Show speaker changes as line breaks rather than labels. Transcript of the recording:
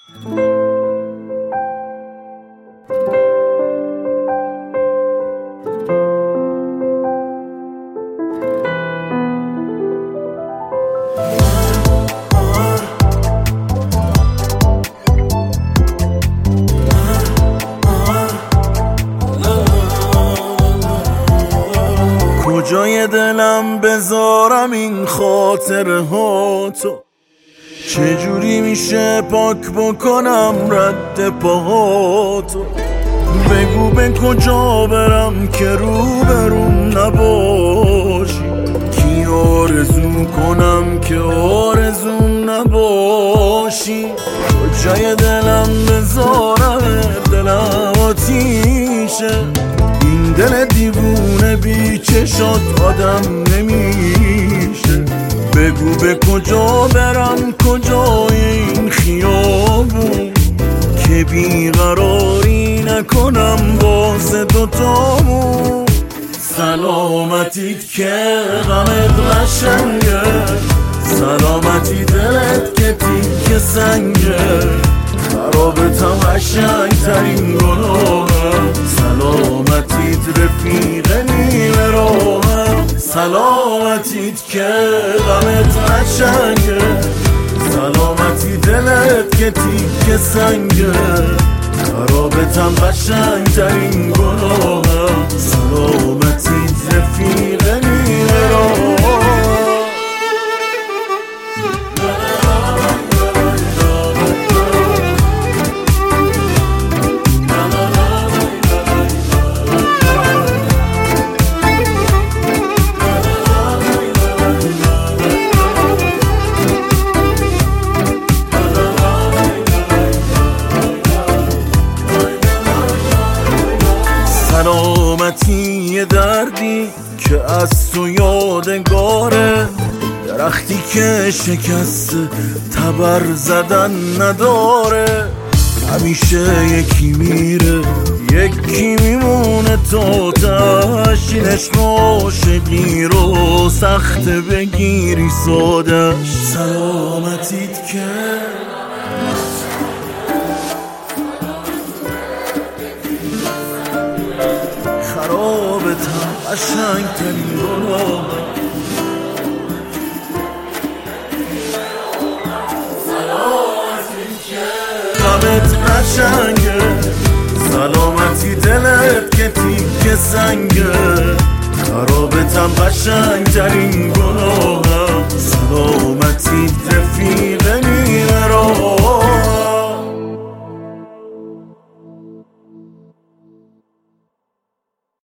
کجای دلم بذارم این خاطره ها تو؟ چجوری میشه پاک بکنم رد پاهاتو؟ بگو به کجا برم که روبروم نباشی؟ کی آرزو کنم که آرزوم نباشی؟ کجای دلم بذارم دلم آتیشه، این دل دیوونه بی چشات آدم نمیشه. بگو به کجا برم کجای این خیابون که بیقراری نکنم واسه دوتامون. سلامتیت که غمت قشنگه، سلامتی دلت که تیک سنگه، خرابتم قشنگ ترین گناهم. سلامتیت رفیق نیمه راهم، سلامتیت که غمت قشنگه، سلامتی دلت که تیک سنگه، خرابتم قشنگ ترین گناهم. سلامتیت رفیق نیمه راهم. سلامتی یه دردی که از تو یادگاره، درختی که شکست تبر زدن نداره. همیشه یکی میره یکی میمونه تا تاش، این عشق عاشقی رو سخت بگیری سادش. سلامتیت که خرابتم قشنگ ترین گناهم. سلامتیت که غمت قشنگه، سلامتی دلت که تیک سنگه، خرابتم قشنگ ترین گناهم. سلامتیت رفیق